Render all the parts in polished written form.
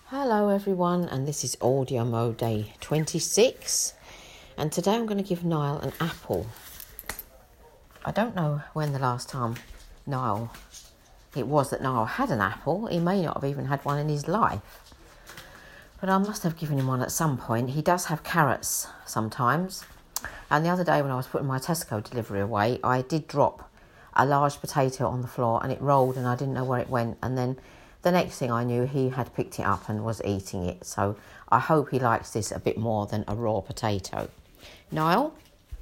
Hello everyone, and this is Audio Mode Day 26, and today I'm going to give Niall an apple. I don't know when the last time Niall had an apple. He may not have even had one in his life, but I must have given him one at some point. He does have carrots sometimes, and the other day when I was putting my Tesco delivery away, I did drop a large potato on the floor and it rolled and I didn't know where it went, and then the next thing I knew, he had picked it up and was eating it. So I hope he likes this a bit more than a raw potato. Niall,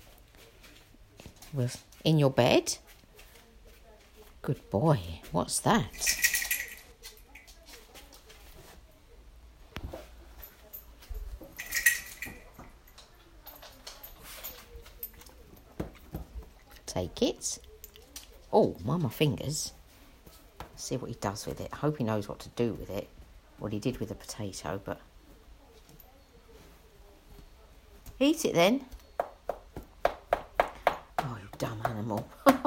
we're in your bed. Good boy. What's that? Take it. Oh, my fingers. See what he does with it. I hope he knows what to do with it. What he did with the potato, but... Eat it then. Oh, you dumb animal.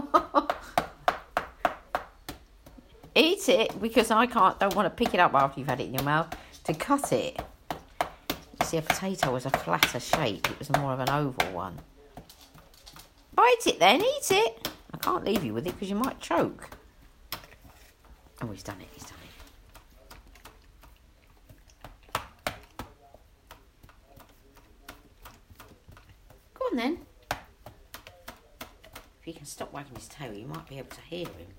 Eat it, because I don't want to pick it up after you've had it in your mouth to cut it. You see, a potato was a flatter shape. It was more of an oval one. Bite it then, eat it. I can't leave you with it because you might choke. Oh, he's done it. Go on then. If he can stop wagging his tail, you might be able to hear him.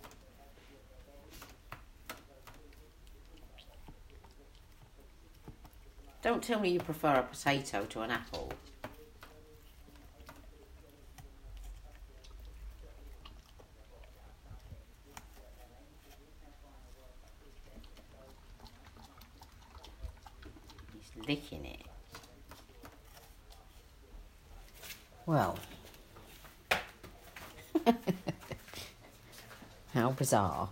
Don't tell me you prefer a potato to an apple. Licking it. Well, how bizarre.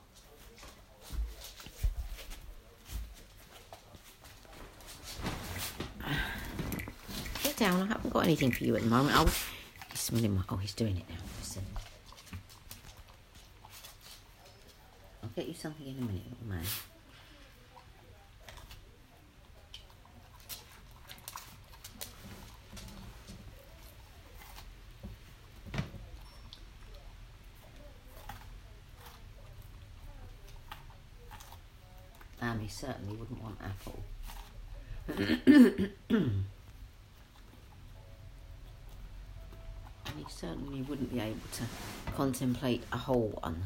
Get down, I haven't got anything for you at the moment. He's smelling he's doing it now. Listen. I'll get you something in a minute, little man. He certainly wouldn't want apple. And he certainly wouldn't be able to contemplate a whole one.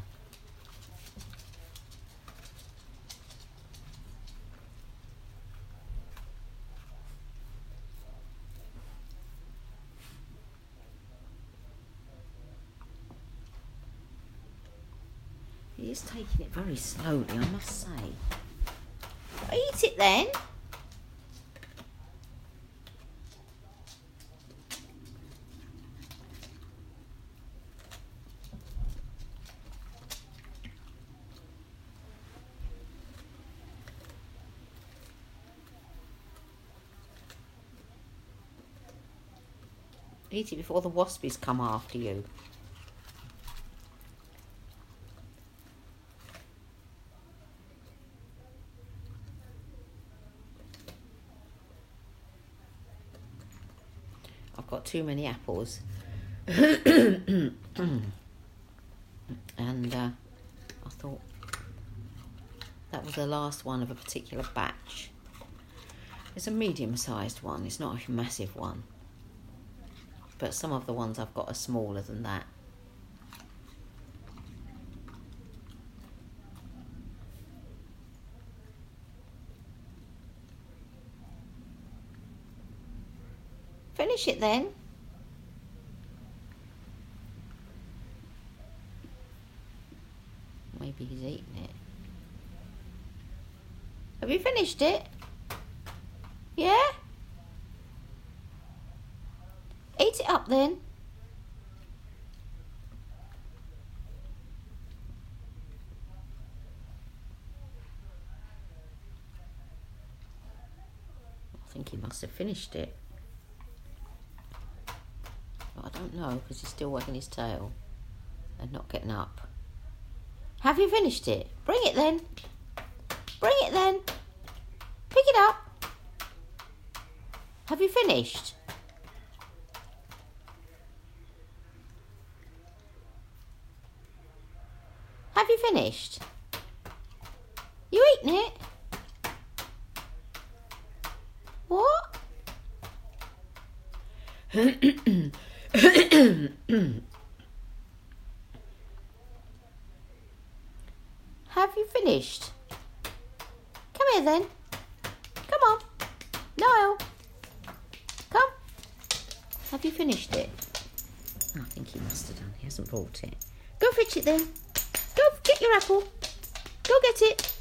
He is taking it very slowly, I must say. Eat it then. Eat it before the waspies come after you. I've got too many apples. And I thought that was the last one of a particular batch. It's a medium-sized one. It's not a massive one. But some of the ones I've got are smaller than that. Finish it then. Maybe he's eaten it. Have you finished it? Yeah? Eat it up then. I think he must have finished it. But I don't know, because he's still wagging his tail and not getting up. Have you finished it? Bring it then. Bring it then. Pick it it up. Have you finished? Have you finished? You eating it? What? Have you finished? Come here then. Come on. Niall. Come. Have you finished it? I think he must have done. He hasn't brought it. Go fetch it then. Go get your apple. Go get it.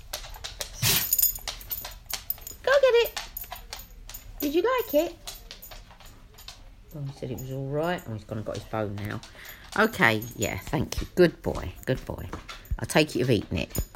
Go get it. Did you like it? Oh, he said it was all right. Oh, he's gone and got his bone now. Okay, yeah, thank you. Good boy, good boy. I take it you've eaten it.